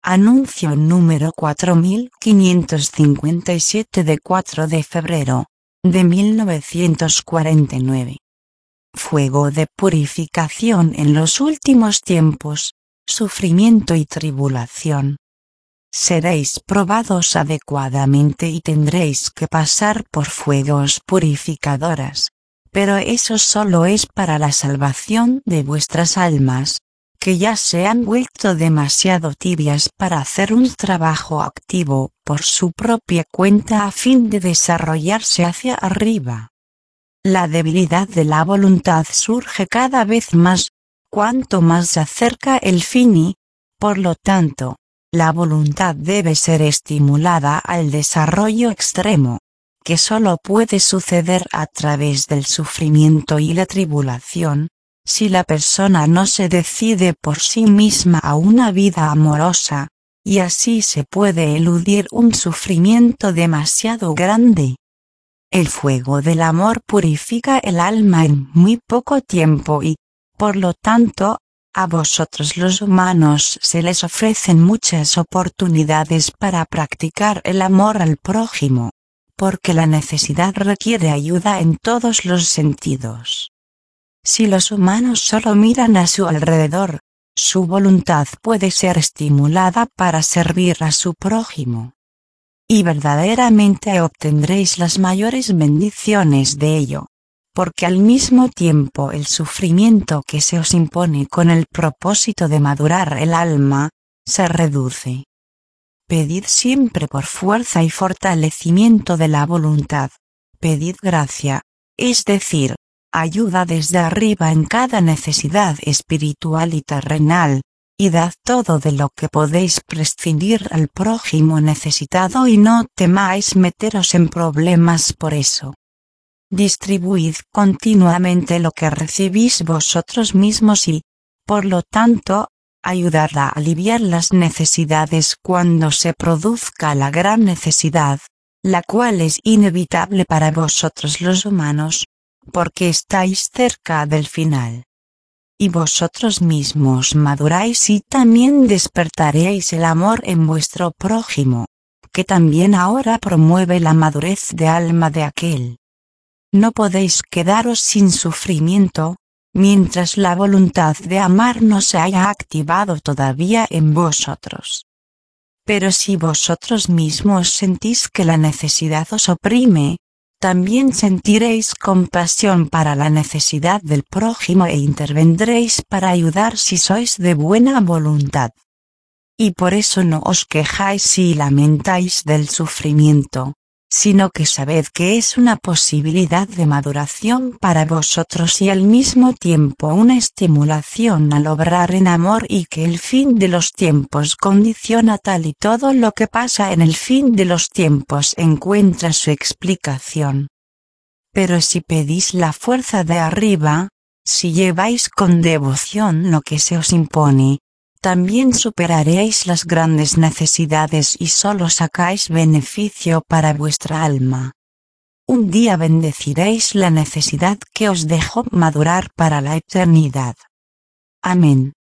Anuncio número 4557 de 4 de febrero de 1949. Fuego de purificación en los últimos tiempos, sufrimiento y tribulación. Seréis probados adecuadamente y tendréis que pasar por fuegos purificadoras, pero eso solo es para la salvación de vuestras almas, que ya se han vuelto demasiado tibias para hacer un trabajo activo por su propia cuenta a fin de desarrollarse hacia arriba. La debilidad de la voluntad surge cada vez más, cuanto más se acerca el fin y, por lo tanto, la voluntad debe ser estimulada al desarrollo extremo, que solo puede suceder a través del sufrimiento y la tribulación, si la persona no se decide por sí misma a una vida amorosa, y así se puede eludir un sufrimiento demasiado grande. El fuego del amor purifica el alma en muy poco tiempo y, por lo tanto, a vosotros los humanos se les ofrecen muchas oportunidades para practicar el amor al prójimo, porque la necesidad requiere ayuda en todos los sentidos. Si los humanos solo miran a su alrededor, su voluntad puede ser estimulada para servir a su prójimo. Y verdaderamente obtendréis las mayores bendiciones de ello, porque al mismo tiempo el sufrimiento que se os impone con el propósito de madurar el alma, se reduce. Pedid siempre por fuerza y fortalecimiento de la voluntad, pedid gracia, es decir, ayuda desde arriba en cada necesidad espiritual y terrenal, y dad todo de lo que podéis prescindir al prójimo necesitado y no temáis meteros en problemas por eso. Distribuid continuamente lo que recibís vosotros mismos y, por lo tanto, ayudad a aliviar las necesidades cuando se produzca la gran necesidad, la cual es inevitable para vosotros los humanos, porque estáis cerca del final. Y vosotros mismos maduráis y también despertaréis el amor en vuestro prójimo, que también ahora promueve la madurez de alma de aquel. No podéis quedaros sin sufrimiento, mientras la voluntad de amar no se haya activado todavía en vosotros. Pero si vosotros mismos sentís que la necesidad os oprime, también sentiréis compasión para la necesidad del prójimo e intervendréis para ayudar si sois de buena voluntad. Y por eso no os quejáis y lamentáis del sufrimiento, sino que sabed que es una posibilidad de maduración para vosotros y al mismo tiempo una estimulación al obrar en amor y que el fin de los tiempos condiciona tal y todo lo que pasa en el fin de los tiempos encuentra su explicación. Pero si pedís la fuerza de arriba, si lleváis con devoción lo que se os impone, también superaréis las grandes necesidades y solo sacáis beneficio para vuestra alma. Un día bendeciréis la necesidad que os dejó madurar para la eternidad. Amén.